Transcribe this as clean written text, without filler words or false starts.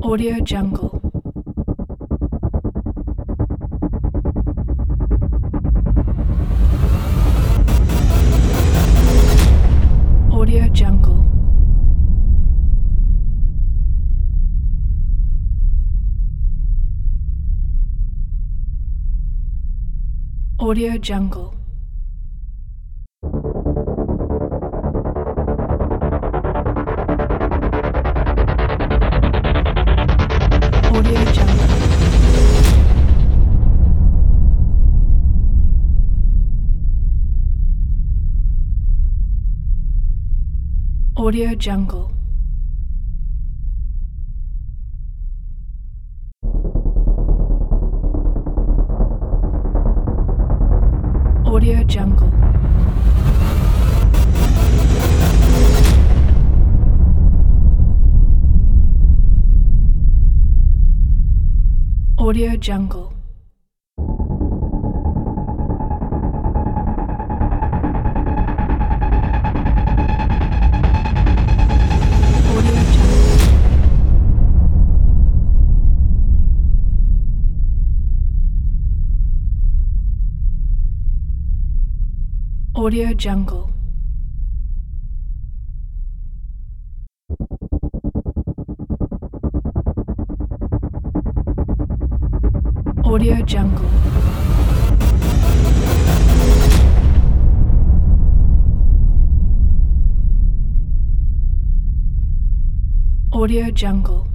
Audio Jungle. Audio Jungle. Audio Jungle. Audio Jungle. Audio Jungle. Audio Jungle. Audio Jungle. Audio Jungle. Audio Jungle. Audio Jungle.